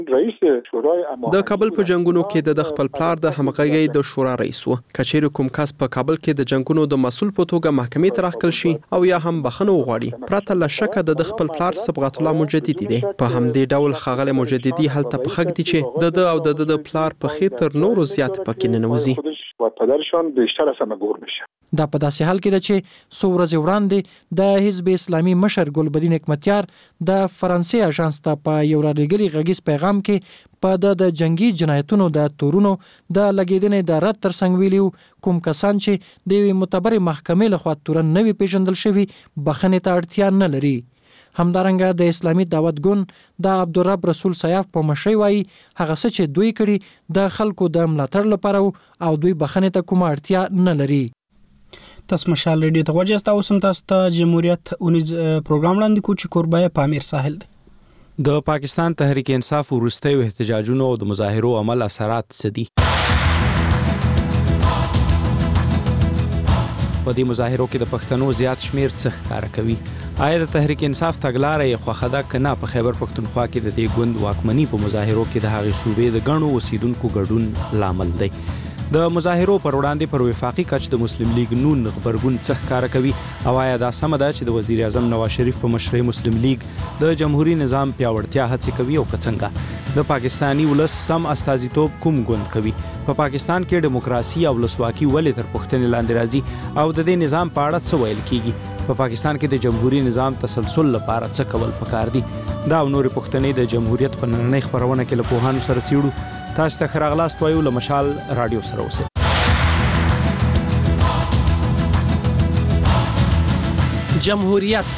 رئیس شورای د کابل په جنگونو کې د خپل پلار د همغږي د شورا رئیس و. کچېر کوم کس په کابل کې د جنگونو د مسول په توګه محکمې ته راخل شي او یا هم بخښنه وغواړي، پرته له شکه د خپل پلار صبغت الله مجددي دی. په همدې ډول خاغله مجددي هلته په خګ دي چې د او د پلار په خاطر نور زیات پکې نه نوځي و پدرشان بیشتر از همه گور میشه. دا په داسې حال کې ده چې څو ورځې وړاندې د حزب اسلامي مشر ګلبدین حکمتیار د فرانسې اژانس ته په یو راډیوګري غږیز پیغام کې په د جنگي جنایتونو د تورونو د لګیدنې د رد ترڅنګ ویلي کوم کسان چې د یوې معتبرې محکمې لخوا تورن نوي پیژندل شوي بخښنې ته اړتیا نه لري. همدارنګه د اسلامي دعوت ګوند د عبدالرب رسول سیاف په مشرۍ وایي هغه څه چې دوی کړي د خلکو د ملاتړ لپاره او دوی بخښنې ته کومه اړتیا نه لري. تاسو مشال ریډیو ته وجه تاسو تاسو ته جمهوریت اونیز پروګرام وړاندې کو چې قربای پامیر ساحل دی. د پاکستان تحریک انصاف ورستیو احتجاجونو او د مظاهرو عمل اثرات سدي. په دې مظاهرو کې د پښتنو زیات شمیر څخه کار کوي. آیا د تحریک انصاف تګلارې یې خوښه ده که نه؟ په خیبر پښتونخوا کې د دې ګوند واکمني په مظاهرو کې د هغې صوبې د ګڼو اوسیدونکو ګډون لامل دی. د مظاهرو پر وړاندې پر وفاقي کچ د مسلم لیگ نون غبرګون څخه کار کوي. او آیا دا سمه ده چې د وزیر اعظم نواز شریف په مشرۍ مسلم لیگ د جمهوریت نظام پیاوړتیا هڅې کوي او که څنګه؟ د پاکستاني ولس سم استازیتوب کوم ګوند کوي؟ په پاکستان کې دیموکراسي او ولسواکي ولې تر پوښتنې لاندې راځي او د دې نظام په اړه څه ویل کیږي؟ په پاکستان کې د جمهوریت نظام تسلسل لپاره څه کول پکار دي؟ دا او نورې پوښتنې د جمهوریت په نننۍ خپرونه کې له پوهانو سره څیړو. تاسو ته ښه راغلاست وایو له مشال رادیو سره اوسئ. جمهوریت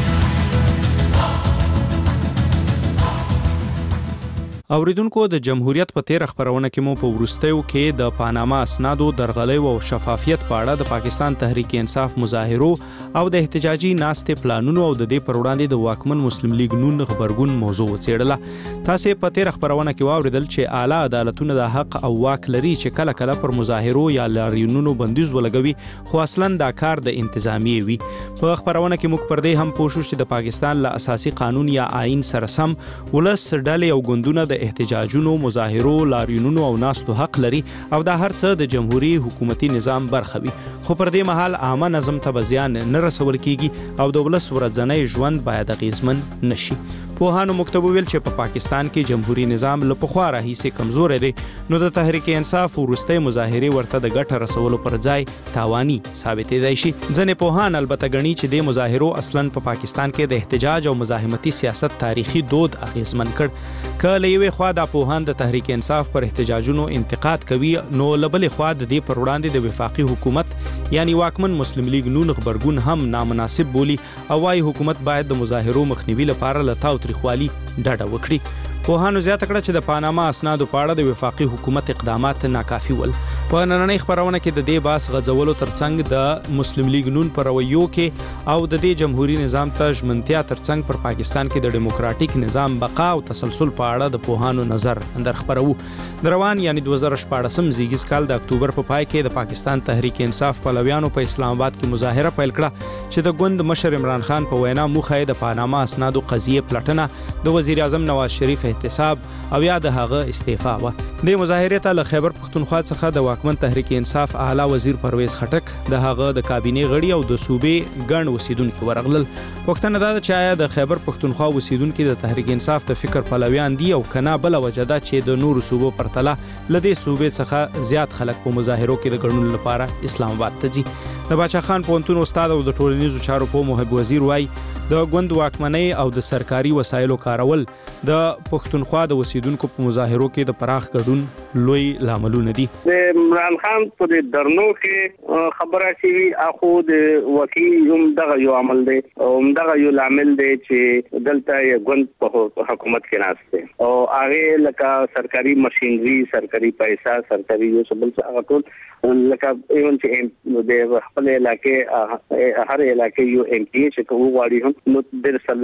اوریدونکو د جمهوریت په تیر خبرونه کې مو په ورستیو کې د پاناما اسنادو درغلۍ او شفافیت په اړه د پاکستان تحریک انصاف مظاهرو او د احتجاجي ناستې پلانونو او د دې پر وړاندې د واکمن مسلم لیگ نون خبرګون موضوع وڅېړله. تاسو په تیر خبرونه کې واوریدل چې اعلی عدالتونه د حق او واک لري چې کله کله پر مظاهرو یا لاریونونو بندیز ولګوي، خو اصلا دا کار د انتظامیه وي. په خبرونه کې موږ پر دې هم پوه شو چې د پاکستان له اساسي قانون یا آئین سره سم ولس ډلې او ګوندونه د احتجاجونو، مظاهرو، لاریونونو او ناستو حق لري او دا هر څه د جمهوریت حکومتي نظام برخه وي. خو پر دې مهال عامه نظم ته زیان نه رسول کیږي او د ولس ورځنی ژوند باید اغیزمن نشي. پوهانو مکتوب ویل چې په پاکستان کې جمهوریت نظام له پخوا راهیسې کمزوري دی، نو د تحریک انصاف ورستۍ مظاهرې ورته د ګټه رسولو پر ځای تاواني ثابتېدای شي. ځینې پوهان البته ګڼي چې د مظاهرو اصلاً په پاکستان کې د احتجاج او مزاحمتي سیاست تاریخي دود اغیزمن کړ. که له یوې خوا دا پوهان د تحریک انصاف پر احتجاجونو انتقاد کوي، نو له بلې خوا د دې پر وړاندې د وفاقي حکومت یعنی واکمن مسلم لیگ نون غبرګون هم نامناسب بولي او وايي حکومت باید د مظاهرو مخنیوي لپاره له تاوتریخوالي ډډه وکړي. پوهانو زیاته کړه چې د پاناما اسنادو په اړه د وفاقي حکومت اقدامات ناکافي ول. په نننۍ خبرونه کې د دې باس غځولو ترڅنګ د مسلم لیگ نون پر رویو کې او د دې جمهوریت نظام ته ژمنتیا ترڅنګ پر پاکستان کې د ډیموکراټیک نظام بقا او تسلسل په اړه د پوهانو نظر اندر خبرو. د روان یعنی 2014 زیږیز کال د اکتوبر په پای کې د پاکستان تحریک انصاف پلویانو په اسلام آباد کې مظاهره پیل کړه چې د ګوند مشر عمران خان په وینا موخه د پاناما اسنادو قضیه پلټنه، د وزیر اعظم نواز شریف احتساب او یا د هغه استعفا و. د مظاهرې ته له خیبر پښتونخوا څخه د واکمن تحریک انصاف اعلی وزیر پرویز خټک، د هغه د کابینې غړي او د صوبې ګڼ اوسیدونکو ورغلل. پوښتنه دا ده چې آیا د خیبر پښتونخوا اوسیدونکو د تحریک انصاف د فکر پلویان دي او کنه بل وجه ده چې د نورو صوبو پرتله لدې صوبې څخه زیات خلک په مظاهرو کې د ګډون لپاره اسلام آباد ته ځي. د باچا خان پوهنتون استاد او د ټولنیزو چارو په محب وزیر وایي د ګوند واکمنۍ او د سرکاري وسایلو کارول د پښتونخوا د اوسیدونکو په مظاهرو کې د پراخ ګډون لوی لاملونه دي. د عمران خان په درنو کې خبره شوی اخو د وکیل هم دغه یو عمل دی او دغه یو عامل دی چې دلته یو ګوند په حکومت کې ناشته او هغه لکه سرکاري ماشينري، سرکاري پیسې، سرکاري یو څه بل څه هغه ټول لکه ایون چې د خپل علاقې هر علاقې یو ایم پی چې کوو غواړي هم نو د سلوخ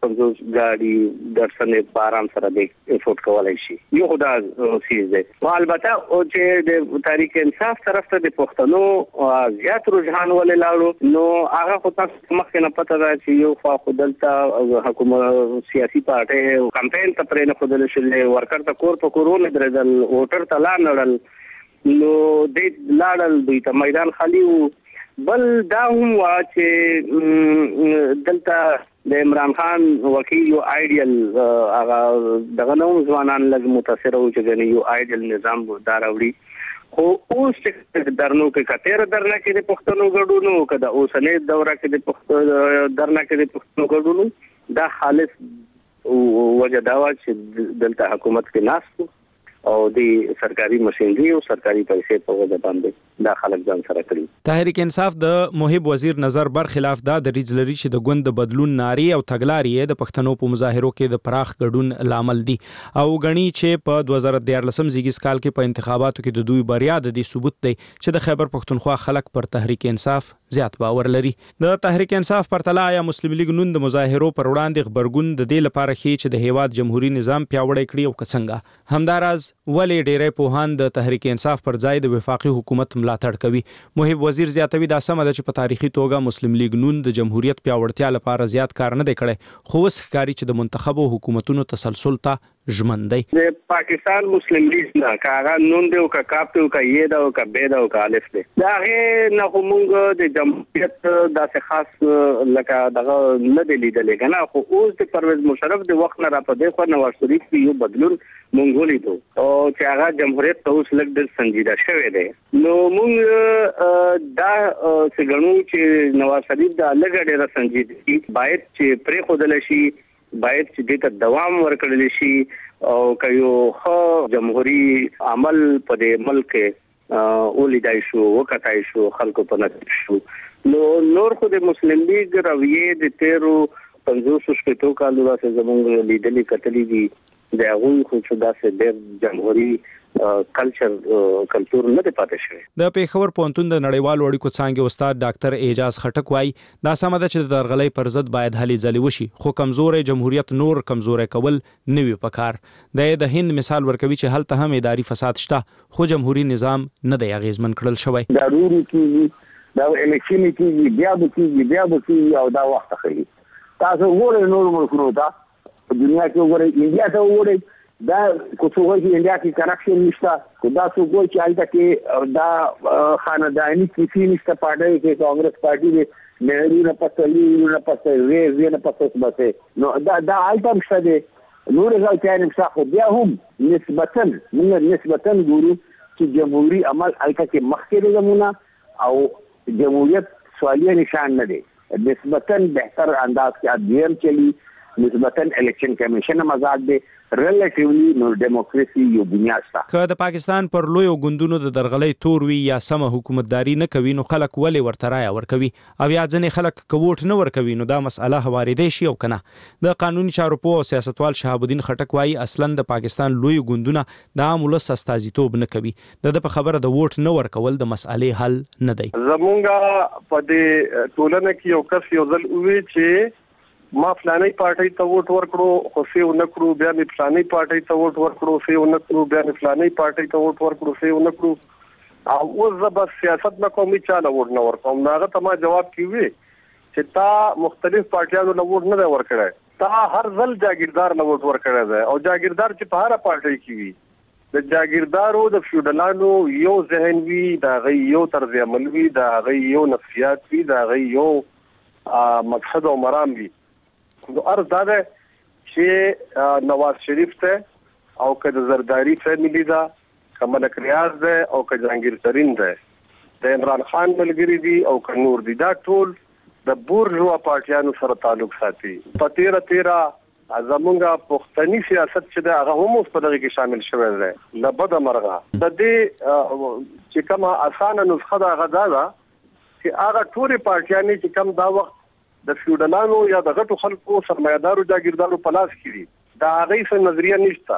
50 ګاډي درسنه بارام سره د افورت کولای شي. یو خدا سیز دی. البته او چې د تحریک انصاف طرف ته د پښتنو زیات رجحان ولې لاړو نو هغه خو تاسو مخکې نه پته ده چې یو خوا خدلته حکومت سیاسي پارټي کمپاین ته پرې نه خدل شلې ورکر ته کور په کورونه درځل ووټر ته لاړل نو د لاړل دوی ته میدان خالی وو. بل دا هم وا چې دلته د عمران خان وکیل یو آیډیل هغه دغه نو ځوانان لږ متاثر وو چې غني یو آیډیل نظام دار وړي خو اوس چې درنو کې کتیر درنه کې د پښتنو ګډونو کده اوسنې دوره کې د پښتنو درنه کې د پښتنو ګډونو دا خالص وجه دا و چې دلته حکومت کې ناس او د سرکاري مشینری او سرکاري پیسې په وجه باندې دا خلک ځان سره کړی. تحریک انصاف د محب وزیر نظر برخلاف دا د ریجلری چې د ګوند بدلون ناری او تګلارې د پښتنو په مظاهرو کې د پراخ ګډون لامل دي او غنی چې په 2014 زیږیز کال کې په انتخاباتو کې د دوی بریا د دې ثبوت دی چې د خیبر پښتونخوا خلک پر تحریک انصاف زیات باور لري. د تحریک انصاف پرتله یا مسلم لیگ نون د مظاهرو پر وړاندې خبرګون د دې لپاره چې د هیواد جمهوریت نظام پیاوړی کړي او څنګه همداراز ولې ډېرې پوهان د تحریک انصاف پر ځای د وفاقي حکومت ملاتړ کوي. محب وزیر زیاتوي دا سم ده چې په تاریخي توګه مسلم لیگ نون د جمهوریت پیاوړتیا لپاره زیات کار نه دی کړی خو اوس ښکاري چې د منتخبو حکومتونو تسلسل ته ژمن دی. د پاکستان مسلم لیگ نه کاغه نون دی او کا کاپ دی او کا یې دا او کا به دا او کا الف دی دا هغه نه کومګ د جمهوریت داسې خاص لکه دغه نه دی لیدل کنه خو اوس د پرویز مشرف د وخت نه را پدې خو نواز شریف یو بدلون مونږ لیدو او چې هغه جمهوریت ته اوس لږ د سنجیده شوی دی نو مونږ دا څنګه چې نواز شریف دا لږ ډېر سنجیده باید چې پرې خودل شي باید چې دې دوام ورکړل شي او کيو خو جمهوریت عمل په دې ملک ولیدای شو وکټای شو خلکو په نظر شو نو نور خو د مسلم لیگ رویه د 1350 شپږ کالو راځي زموږ لیدلې کتلې دي د هغه خو چې داسې د جمهوریت کلچر کلچر نه پاتې شوی. د پیښور پونتون د نړیوالو اړیکو څانګې استاد ډاکټر اعجاز خټک وايي دا سم ده چې د درغلۍ پر ضد باید هلې ځلې وشي خو کمزورې جمهوریت نور کمزورې کول نه وي پکار. د هند مثال ورکوي چې هلته هم اداري فساد شته خو جمهوریت نظام نه دی اغیزمن کړل شوی. ضروري کیږي دا الیکشن کیږي بیا به او دا وخت اخلي. تاسو وګورئ نور ملکونو ته په دنیا کې وګورئ انډیا ته وګورئ دا کوڅوږي چې انډیا کې کرپشن نشته خدا څو کوئی چې الته کې دا خاندانی کسی نشته پارټي کې کانګرس پارټي دې نهرو نه پاتې وی نه پاتې بسه نو دا الته مشته دي نور ځای کې نه ښه بیا هم نسبتاً ګورو چې جمهوریت عمل الته کې مخکې زمونه او جمهوریت سوالیه نشان نه دي نسبتاً بهتر انداز کې ادیم چلی نسبتاً الیکشن کمیشن مزاد دی ریلیټیولی نو دیموکراسي یو بنیاد شته. که د پاکستان پر لوی ګوندونو د درغلۍ تور وی یا سم حکومتداري نه کوي نو خلک ولې ورته رایه ورکوي او یا ځنې خلک کووټ نه ورکوي نو دا مسأله هواریدې شي او کنه. د قانوني چارو په سیاستوال شهاب الدین خټک وايي اصلا د پاکستان لوی ګوندونه د عام ولس استازیتوب نه کوي د په خبره د ووټ نه ورکول د مسألې حل نه دی. زمونږه په دې ټولنه کې یو کس یو ځل وی چې ما فلاني پارټي ته ووټ ورکړو خو څه ونکړو بیا می فلاني پارټي ته ووټ ورکړو څه ونکړو بیا می فلاني پارټي ته ووټ ورکړو څه ونکړو او اوس زه بس سیاست نه کوم چې لا ووټ نه ورکوم هغه ته ما جواب کیوي چې تا مختلف پارټیانو له ووټ نه ورکړای تا هر ځل جاګیردار له ووټ ورکړای دی او جاګیردار چې په هر پارټي کې وي د جاګیردارو د فیوډالانو یو ذهن وی دا غي یو طرز عمل وی دا غي یو نفسیات وی دا غي یو مقصد او مرام وی نو ارز دا ده چې نواز شریف ته او که د زرداری فیملی دا که ملک ریاض ده او که جهانگیر ترین ده د عمران خان ملګری دي او که نور دي دا ټول د بورژوا پارټیانو سره تعلق ساتي. په تیره زمونږه پښتني سیاست چې ده هغه هم په دغه کې شامل شوی دی لبد مرغه د دې چې کومه اسانه نسخه دا غدا ده چې هغه ټول پارټیانې چې کوم دا وخت د فیوډالانو یا د غټو خلکو سرمایدارو جاګیردارو په لاس کې دي دا هغه څه نظریه نشته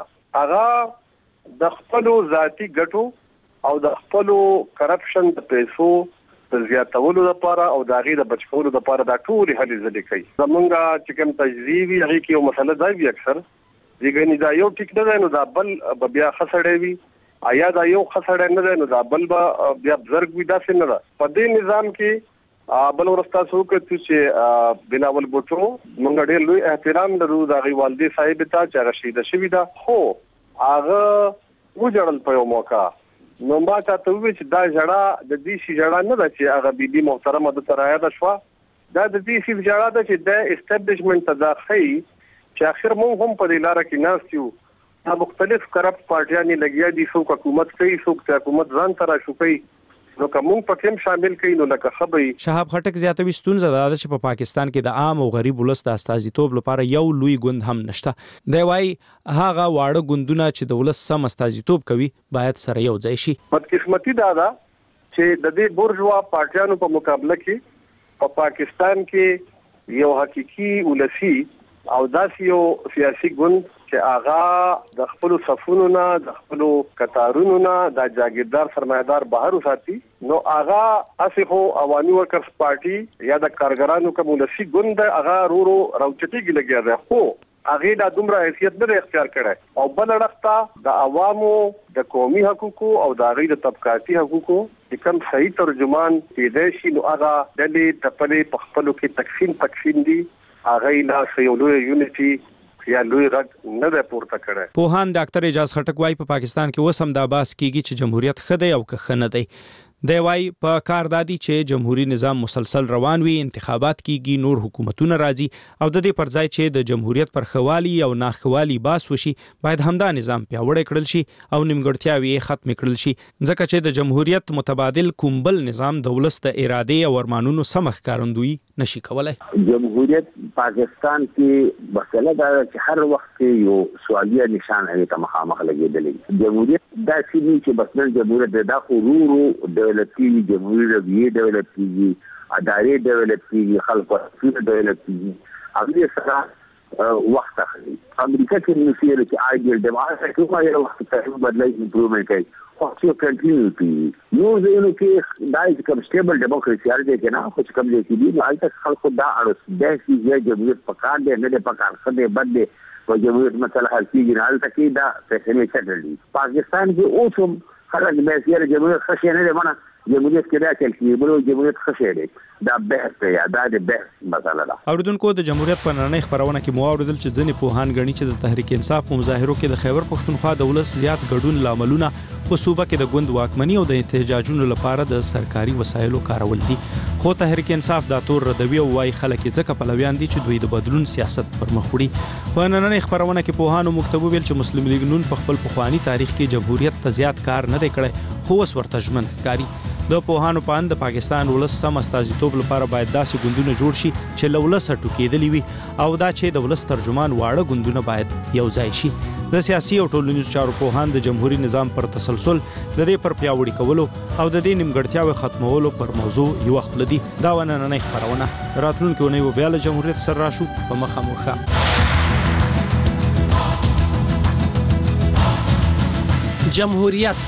هغه د خپل ذاتی ګټو او د خپل کرپشن د پیسو د زیاتولو لپاره او د هغې د بچکولو لپاره دا ټولې هلې ځلې کوي. زمونږ چې کوم تجزیې وي هغې کې یو مسله دا وي اکثر ځکه دا یو ټیک نه دی نو دا بل بیا ښه سړی وي، یا دا یو ښه سړی نه دی نو دا بل به بیا بزرګ وي. داسې نه ده. په دې نظام کې بل ورسته څه وکړو چې بلاول بوټو موږ ډېر لوی احترام لرو د هغې والدې صاحب ته چې هغه شهیده شوې ده، خو هغه وژړل په یو موقع. نو ما چاته وویل چې دا ژړا د دې شي ژړا نه ده چې هغه بیبي محترمه دلته رایاده شوه، دا د دې شي ژړا ده چې د اسټابلیشمنټ ته دا ښیي چې اخر موږ هم په دې لاره کې ناست یو. دا مختلف کرپټ پارټیانې لګیا دي، څوک حکومت کوي، څوک حکومت ځان ته راشو کوي، نو کوم په کوم شامل کین نو لکه خبري. شهاب خټک زیاتوي ستونزه ده چې په پاکستان کې د عام او غریب ولست استازیتوب لپاره یو لوی ګوند هم نشته. دی وايي هغه واړه ګوندونه چې د ولست سم استازیتوب کوي باید سره یو ځای شي. بدقسمتي دا ده چې د دې بورژوا پارټیانو په مقابله کې په پاکستان کې یو حقيقي ولسی او داسې یو سیاسي ګوند چې هغه د خپل صفونو نه د خپل قطارونو نه د جاګیردار سرمایدار بهر وساتي، نو هغه اسخو عوامي ورکرز پارټي یا د کارګرانو کوم ولسی ګوند هغه رورو راوچتيږي لګیا ده، خو هغه د دومره حیثیت نه اختیار کړي. او بل اړخته د عوامو د قومي حقوقو او د هغې د طبقاتي حقوقو چې کوم صحیح ترجمان کېدای شي نو هغه ډلې ټپلې په خپلو کې تقسیم دي، هغه لا یو لوی یونټي یا لوی غږ نه ده پورته کړی. پوهان ډاکټر اعجاز خټک وايي په پاکستان کې اوس هم دا بحث کیږي چې جمهوریت ښه دی او که ښه نه دی. دی وايي په کار دادي چې جمهوریت نظام مسلسل روان وي، انتخابات کیږي، نور حکومتونه راځي او د دې پر ځای چې د جمهوریت پر خوالي او ناخوالي باس وشي باید همدا نظام پیاوړی کړل شي او نیمګړتیاوې یې ختم کړل شي، ځکه چې د جمهوریت متبادل کوم بل نظام د ولس د ارادې او ارمانونو سم ښکارندویي نشي کولای. جمهوریت پاکستان کې مسله دا چې هر وخت یو سوالیه نشان هغه ته مخامخ لګیدلې. جمهوریت دا چې بس نن جمهوریت دا خورورو ډیولپ کیږي، جمهوریت رویه ډیولپ کیږي، ادارې ډیولپ کیږي، خلکو څخه ډیولپ کیږي. هغه سره وخت اخلي. امریکا کې نشي چې آیډیل ډیموکراسي کومه یو وخت ته بدلای امپروومنت کوي خو چې کنټینیو کوي. نو زه نو کې دای کوم سټیبل ډیموکراسي ارزه کې نه خو کوم دې کې دي نو البته خلکو دا اړه ده چې جمهوریت پکار دی نه د پکار خدای بد دی او جمهوریت مثلا حل کیږي نه البته کې دا فیصله چټلې. پاکستان کې اوس هم خلک به سیاره جمهوریت خشه نه دی منه جمهوریت کې دا چې کې بلو جمهوریت خشه دی دا بحث دی دا د بحث مسله ده. اوریدونکو د جمهوریت په نړۍ خبرونه کې مو اوریدل چې ځینې پوهان غني چې د تحریک انصاف په مظاهرو کې د خیبر پښتونخوا د ولس زیات ګډون لاملونه په صوبه کې د ګوند واکمنۍ او د احتجاجونو لپاره د سرکاري وسایلو کارول دي، خو تحریک انصاف دا تور ردوي او وايي خلک ځکه پلویان دي چې دوی د بدلون سیاست پر مخ وړي. په نننۍ خبرونه کې پوهانو مکتوب ویل چې مسلم لیگ نون په خپل پخوانی تاریخ کې جمهوریت ته زیات کار نه دی کړی، خو اوس ورته ژمن ښکاري. د پوهانو په اند د پاکستان ولس سم استازیتوب لپاره باید داسې ګوندونه جوړ شي چې له ولسه ټوکېدلي وي او دا چې د ولس ترجمان واړه ګوندونه باید یو ځای شي. د سیاسي او ټولنیزو چارو پوهان د جمهوریت نظام پر تسلسل د دې پر پیاوړي کولو او د دې نیمګړتیاوې ختمولو پر موضوع یو خپل دي. دا نننۍ خبرونه راتلونکي اونۍ به بیا له جمهوریت سره راشو په مخه مخه. جمهوریت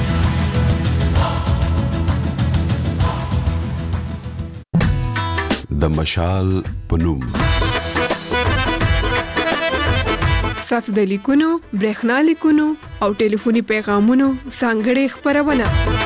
د مشال پنوم ساسو د لیکونو، برېښنا لیکونو او ټلیفوني پیغامونو ځانګړې خبرونه.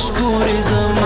مشکور زم